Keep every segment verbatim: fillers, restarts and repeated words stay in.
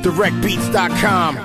direct beats dot com.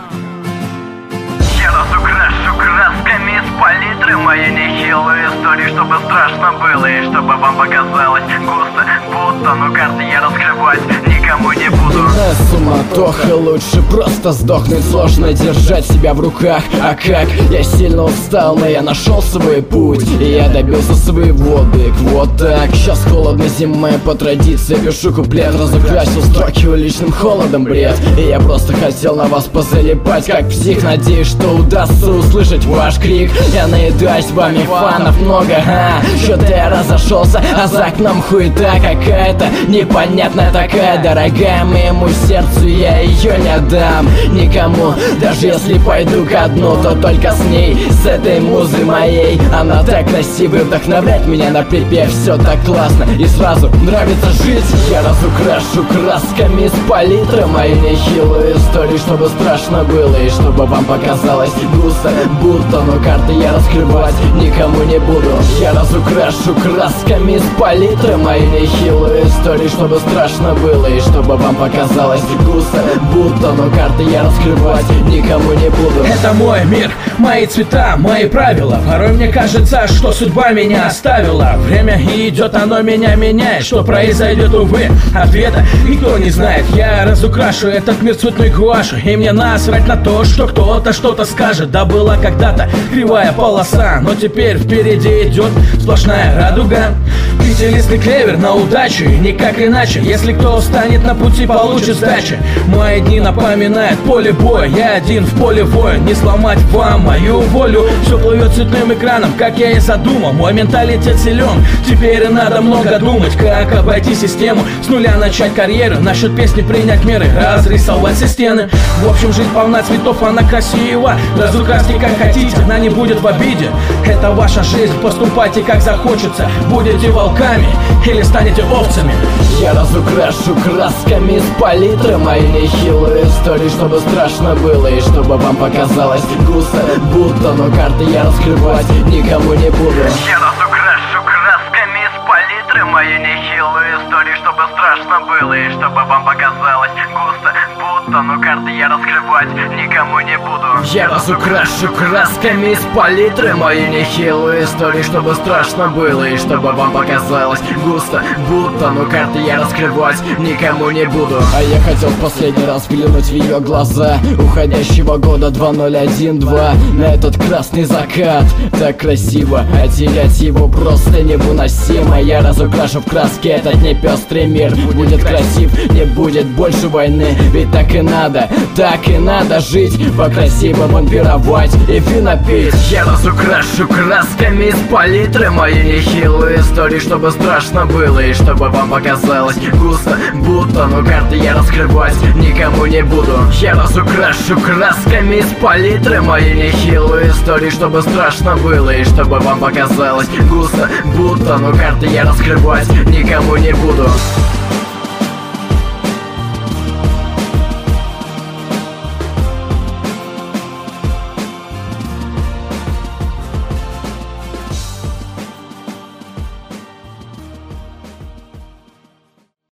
Я разукрашу красками с палитры мои нехилые истории, чтобы страшно было и чтобы вам показалось густо, будто, но карты я раскрывать никому не буду. На суматоха, лучше просто сдохнуть. Сложно держать себя в руках, а как? Я сильно устал, но я нашел свой путь, и я добился своего, биг. Вот так, сейчас холодно зимой, по традиции пишу куплет. Разукрасил строки уличным холодом, бред. И я просто хотел на вас позалипать, как псих. Надеюсь, что удастся услышать ваш крик. Я наедаюсь вами, фанов много, а что-то я разошелся, а за окном хуета какая-то непонятная такая, дорогая моему сердцу, я ее не отдам никому. Даже если пойду ко дну, то только с ней, с этой музы моей. Она так красивая, вдохновляет меня на припев. Все так классно и сразу нравится жить. Я разукрашу красками с палитры мою нехилую историю, чтобы страшно было и чтобы вам показалось густо, будто, но карты я раскрывать никому не буду. Я разукрашу красками с палитры мою нехилую историю, чтобы страшно было и чтобы вам показалось густо, будто, но карты я раскрывать никому не буду. Это мой мир, мои цвета, мои правила. Порой мне кажется, что судьба меня оставила. Время идет, оно меня меняет. Что произойдет, увы, ответа никто не знает. Я разукрашу этот мир цветной гуашью, и мне насрать на то, что кто-то что-то скажет. Да, была когда-то кривая полоса, но теперь впереди идет сплошная радуга. Пятилистный клевер на удачу, и никак иначе. Если кто встанет на пути, получит сдачи. Мои дни напоминают поле боя. Я один в поле воин, не сломать вам мою волю. Все плывет цветным экраном, как я и задумал. Мой менталитет силен, теперь и надо много думать. Как обойти систему, с нуля начать карьеру. Насчет песни принять меры, разрисовать все стены. В общем, жизнь полна цветов, она красива. Разукрасьте как хотите, она не будет в обиде. Это ваша жизнь, поступайте как захочется. Будете волками или станете овцами. Я разукрашу красками с палитры мою нехилую историю, чтобы страшно было и чтобы вам показалось густо, будто, но карты я раскрывать никому не буду. Я разукрашу красками с палитры мою нехилую историю, чтобы страшно было и чтобы вам показалось густо, будто, но карты я раскрывать никому не буду. Я разукрашу красками с палитры мою нехилую историю, чтобы страшно было и чтобы вам показалось густо, будто, но карты я раскрывать никому не буду. А я хотел в последний раз взглянуть в ее глаза уходящего года два ноль один два на этот красный закат. Так красиво, а терять его просто невыносимо. Я разукрашу в краске этот непестрый мир. Будет красив, не будет больше войны. Ведь так и надо, так и надо жить, по-красивому пировать и вина пить. Я разукрашу красками с палитры мою нехилую историю, чтобы страшно было и чтобы вам показалось густо, будто, но карты я раскрывать никому не буду. Я разукрашу красками с палитры мою нехилую историю, чтобы страшно было и чтобы вам показалось густо, будто, но карты я раскрывать никому не буду.